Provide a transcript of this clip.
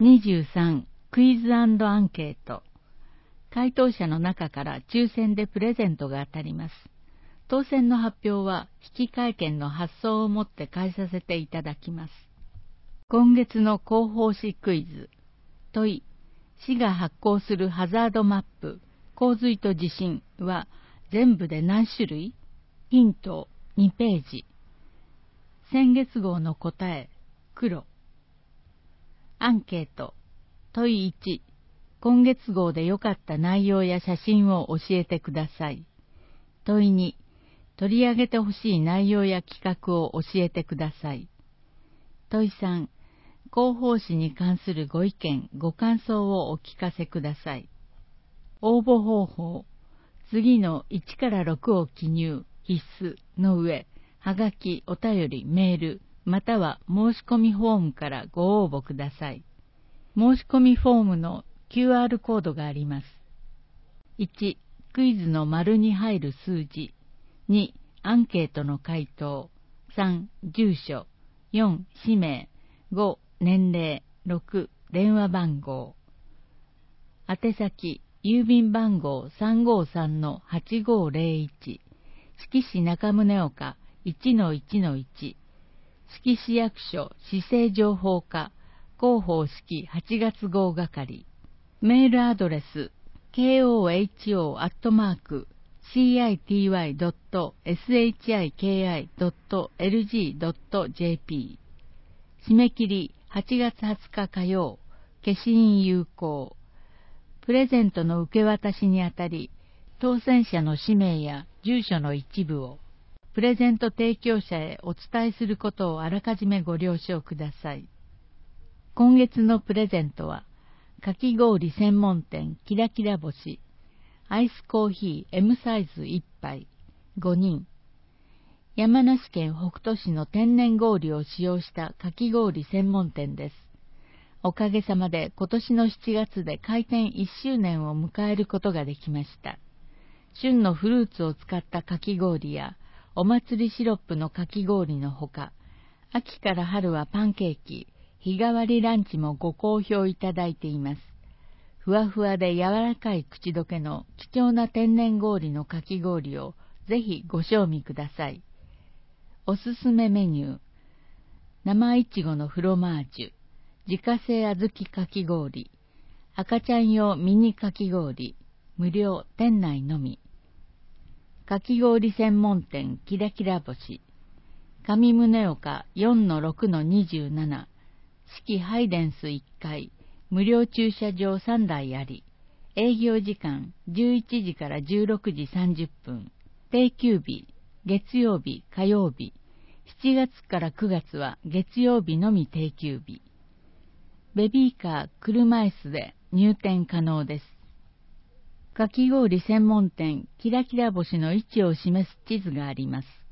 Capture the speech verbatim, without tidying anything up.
にじゅうさん、クイズ&アンケート。回答者の中から抽選でプレゼントが当たります。当選の発表は引換券の発送をもって返させていただきます。今月の広報誌クイズ。問い、市が発行するハザードマップ、洪水と地震は全部で何種類？ヒントにページ。先月号の答え、黒。アンケート。問いいち、今月号で良かった内容や写真を教えてください。問いに、取り上げてほしい内容や企画を教えてください。問いさん、広報誌に関するご意見、ご感想をお聞かせください。応募方法、次のいちからろくを記入、必須の上、はがき、お便り、メール、または申し込みフォームからご応募ください。申し込みフォームの キューアール コードがあります。いち、クイズの丸に入る数字。に、アンケートの回答。さん、住所。よん、氏名。ご、年齢。ろく、電話番号。宛先、郵便番号 さんごさんのはちごぜろいち。志木市中宗岡 いちのいちのいち。志木市役所市政情報課広報式はちがつ号係。メールアドレス ケーオーエイチオー アットマーク シーアイティーワイ ドット エスエイチアイケーアイ ドット エルジー ドット ジェーピー。締め切りはちがつはつか火曜。消印有効。プレゼントの受け渡しにあたり、当選者の氏名や住所の一部をプレゼント提供者へお伝えすることをあらかじめご了承ください。今月のプレゼントは、かき氷専門店キラキラ星、アイスコーヒー エム サイズいっぱい、ごにん。山梨県北杜市の天然氷を使用したかき氷専門店です。おかげさまで今年のしちがつで開店いっしゅうねんを迎えることができました。旬のフルーツを使ったかき氷やお祭りシロップのかき氷のほか、秋から春はパンケーキ、日替わりランチもご好評いただいています。ふわふわで柔らかい口どけの貴重な天然氷のかき氷をぜひご賞味ください。おすすめメニュー、生いちごのフロマージュ、自家製小豆かき氷、赤ちゃん用ミニかき氷、無料店内のみ。かき氷専門店キラキラ星、上宗岡 よんのろくのにじゅうなな、四季ハイデンスいっかい、無料駐車場さんだいあり、営業時間じゅういちじからじゅうろくじさんじゅっぷん、定休日、月曜日、火曜日、しちがつからくがつは月曜日のみ定休日。ベビーカー、車椅子で入店可能です。かき氷専門店キラキラ星の位置を示す地図があります。